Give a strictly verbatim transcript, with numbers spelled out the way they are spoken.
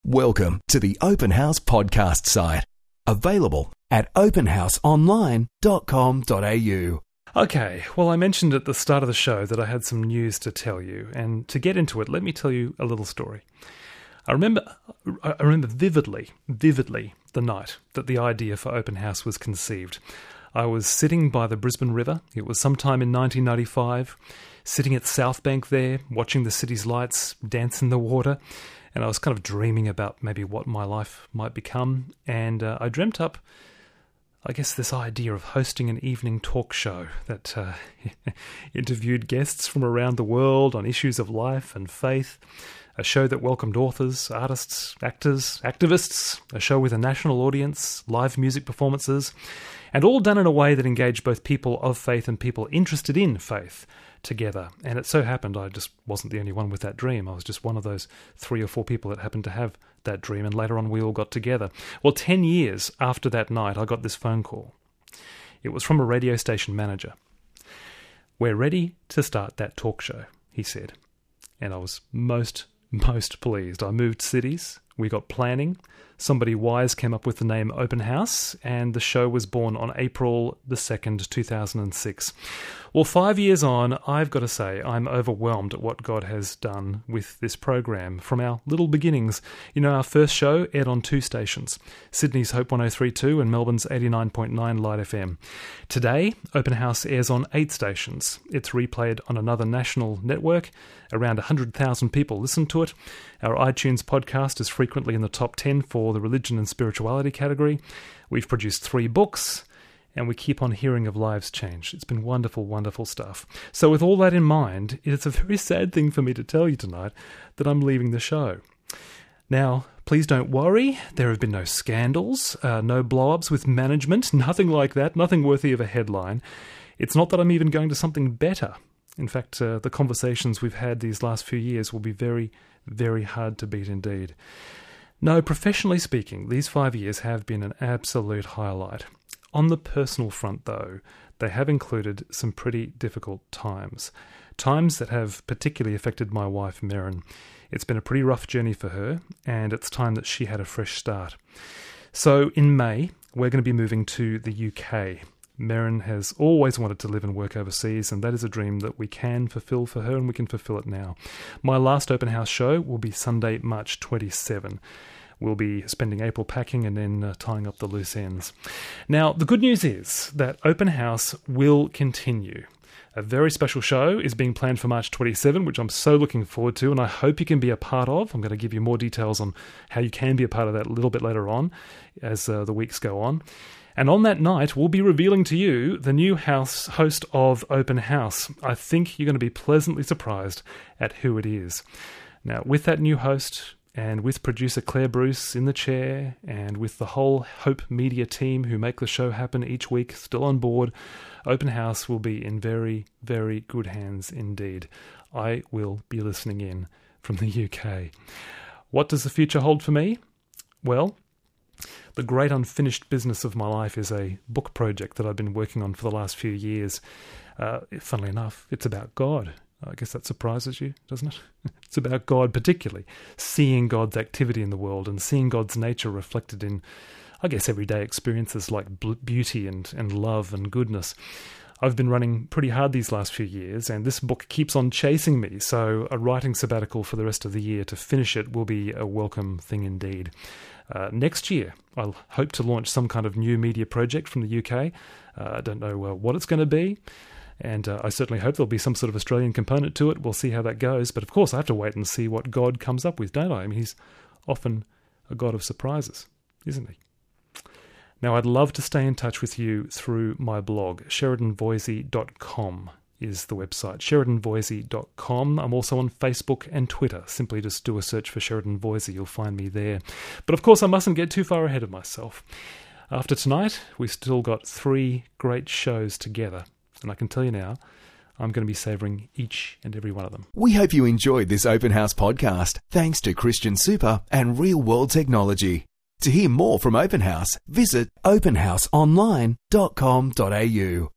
Welcome to the Open House podcast site. Available at open house online dot com dot a u. Okay, well, I mentioned at the start of the show that I had some news to tell you, and to get into it, let me tell you a little story. I remember, I remember vividly, vividly the night that the idea for Open House was conceived. I was sitting by the Brisbane River. It was sometime in nineteen ninety-five, sitting at South Bank there, watching the city's lights dance in the water, and I was kind of dreaming about maybe what my life might become, and uh, I dreamt up, I guess, this idea of hosting an evening talk show that uh, interviewed guests from around the world on issues of life and faith, a show that welcomed authors, artists, actors, activists, a show with a national audience, live music performances, and all done in a way that engaged both people of faith and people interested in faith together. And it so happened I just wasn't the only one with that dream. I was just one of those three or four people that happened to have that dream, and later on we all got together. Well, ten years after that night, I got this phone call. It was from a radio station manager. "We're ready to start that talk show," he said. And I was most, most pleased. I moved cities. We got planning. Somebody wise came up with the name Open House, and the show was born on April the second, two thousand six. Well, five years on, I've got to say, I'm overwhelmed at what God has done with this program. From our little beginnings, you know, our first show aired on two stations, Sydney's Hope one oh three point two and Melbourne's eighty-nine point nine Light F M. Today, Open House airs on eight stations. It's replayed on another national network. Around one hundred thousand people listen to it. Our iTunes podcast is frequently in the top ten for the religion and spirituality category. We've produced three books, and we keep on hearing of lives changed. It's been wonderful, wonderful stuff. So with all that in mind, it's a very sad thing for me to tell you tonight that I'm leaving the show. Now, please don't worry. There have been no scandals, uh, no blow-ups with management, nothing like that, nothing worthy of a headline. It's not that I'm even going to something better. In fact, uh, the conversations we've had these last few years will be very, very hard to beat indeed. No, professionally speaking, these five years have been an absolute highlight. On the personal front, though, they have included some pretty difficult times. Times that have particularly affected my wife, Merrin. It's been a pretty rough journey for her, and it's time that she had a fresh start. So in May, we're going to be moving to the U K. Merrin has always wanted to live and work overseas, and that is a dream that we can fulfill for her, and we can fulfill it now. My last Open House show will be Sunday, March twenty-seventh. We'll be spending April packing and then uh, tying up the loose ends. Now, the good news is that Open House will continue. A very special show is being planned for March twenty-seventh, which I'm so looking forward to, and I hope you can be a part of. I'm going to give you more details on how you can be a part of that a little bit later on as uh, the weeks go on. And on that night, we'll be revealing to you the new house host of Open House. I think you're going to be pleasantly surprised at who it is. Now, with that new host, and with producer Claire Bruce in the chair, and with the whole Hope Media team who make the show happen each week still on board, Open House will be in very, very good hands indeed. I will be listening in from the U K. What does the future hold for me? Well, the great unfinished business of my life is a book project that I've been working on for the last few years. Uh, funnily enough, it's about God. I guess that surprises you, doesn't it? It's about God particularly, seeing God's activity in the world and seeing God's nature reflected in, I guess, everyday experiences like beauty and, and love and goodness. I've been running pretty hard these last few years, and this book keeps on chasing me, so a writing sabbatical for the rest of the year to finish it will be a welcome thing indeed. Uh, next year, I'll hope to launch some kind of new media project from the U K. Uh, I don't know uh, what it's going to be, and uh, I certainly hope there'll be some sort of Australian component to it. We'll see how that goes, but of course I have to wait and see what God comes up with, don't I? I mean, he's often a God of surprises, isn't he? Now, I'd love to stay in touch with you through my blog. Sheridan Voisey dot com is the website, Sheridan Voisey dot com. I'm also on Facebook and Twitter. Simply just do a search for Sheridan Voisey. You'll find me there. But of course, I mustn't get too far ahead of myself. After tonight, we've still got three great shows together. And I can tell you now, I'm going to be savouring each and every one of them. We hope you enjoyed this Open House podcast, thanks to Christian Super and Real World Technology. To hear more from Open House, visit open house online dot com dot a u.